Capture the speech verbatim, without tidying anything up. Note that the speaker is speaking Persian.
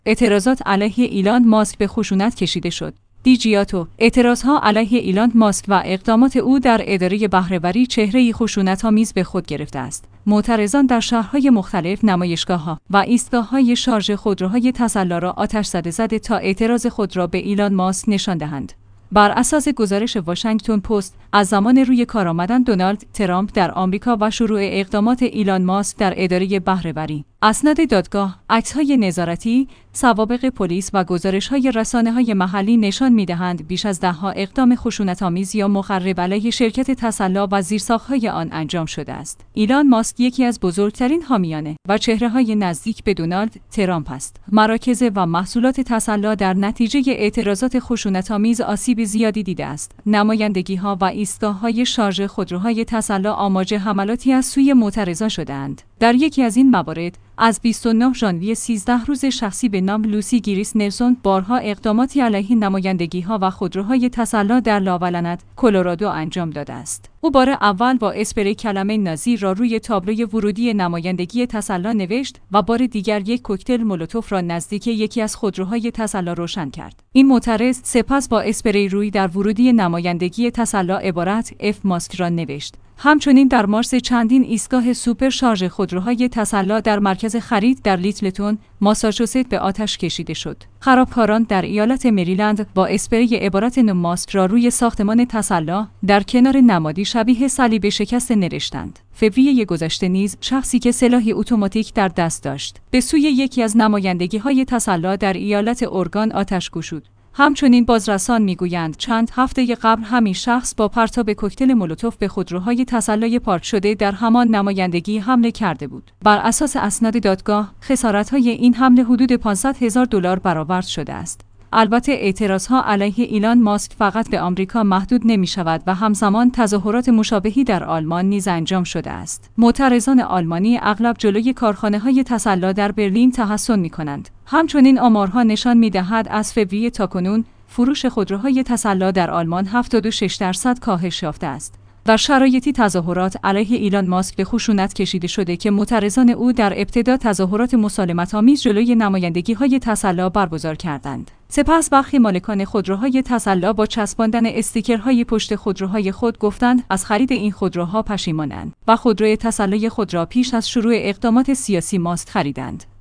اعتراضات علیه ایلان ماسک به خشونت کشیده شد. دیجیاتو: اعتراضها علیه ایلان ماسک و اقدامات او در اداره بهره‌وری چهره‌ای خشونت‌آمیز به خود گرفته است. معترضان در شهرهای مختلف نمایشگاه‌ها و ایستگاه‌های شارژ خودروهای تسلا را آتش‌زده زده تا اعتراض خود را به ایلان ماسک نشان دهند. بر اساس گزارش واشنگتن پست، از زمان روی کار آمدن دونالد ترامپ در آمریکا و شروع اقدامات ایلان ماسک در اداره بهره‌وری، اسناد دادگاه، عکس‌های نظارتی، سوابق پلیس و گزارش‌های رسانه‌های محلی نشان می‌دهند بیش از ده‌ها اقدام خشونت‌آمیز یا مخرب علیه شرکت تسلا و زیرساخت‌های آن انجام شده است. ایلان ماسک یکی از بزرگترین حامیان و چهره‌های نزدیک به دونالد ترامپ است. مراکز و محصولات تسلا در نتیجه اعتراضات خشونت‌آمیز آسیب زیادی دیده است. نمایندگی‌ها و ایستگاه‌های شارژ خودروهای تسلا آماج حملاتی از سوی معترضان شده‌اند. در یکی از این موارد، از بیست و نه ژانویه سیزده روز شخصی به نام لوسی گریس نلسون بارها اقداماتی علیه نمایندگی‌ها و خودروهای تسلا در لاولنت، کلرادو انجام داده است. او بار اول با اسپری کلمه نازی را روی تابلوی ورودی نمایندگی تسلا نوشت و بار دیگر یک کوکتل مولوتوف را نزدیک یکی از خودروهای تسلا روشن کرد. این معترض سپس با اسپری روی در ورودی نمایندگی تسلا عبارت اف ماسک را نوشت. همچنین در مارس چندین ایستگاه سوپر شارژ خودروهای تسلا در مرکز خرید در لیتلتون، ماساچوست به آتش کشیده شد. خرابکاران در ایالت مریلند با اسپری عبارت نو ماسک را روی ساختمان تسلا در کنار نمادی شبیه صلیب شکست نوشتند. فوریه گذشته نیز شخصی که سلاحی اتوماتیک در دست داشت، به سوی یکی از نمایندگی‌های تسلا در ایالت اورگان آتش گشود. همچنین بازرسان میگویند چند هفته قبل همین شخص با پرتاب کوکتل مولوتوف به خودروهای تسلای پارک شده در همان نمایندگی حمله کرده بود. بر اساس اسناد دادگاه، خسارت‌های این حمله حدود پانصد هزار دلار برآورد شده است. البته اعتراضها علیه ایلان ماسک فقط به آمریکا محدود نمی شود و همزمان تظاهرات مشابهی در آلمان نیز انجام شده است. معترضان آلمانی اغلب جلوی کارخانه‌های تسلا در برلین تحصن می کنند. همچنین آمارها نشان می دهد از فوریه تاکنون فروش خودروهای تسلا در آلمان هفتاد و شش درصد کاهش یافته است. در شرایطی تظاهرات علیه ایلان ماسک به خشونت کشیده شده که معترضان او در ابتدا تظاهرات مسالمت‌آمیز جلوی نمایندگی‌های تسلا برگزار کردند. سپس برخی مالکان خودروهای تسلا با چسباندن استیکرهای پشت خودروهای خود گفتند از خرید این خودروها پشیمانند و خودروی تسلای خود را پیش از شروع اقدامات سیاسی ماسک خریدند.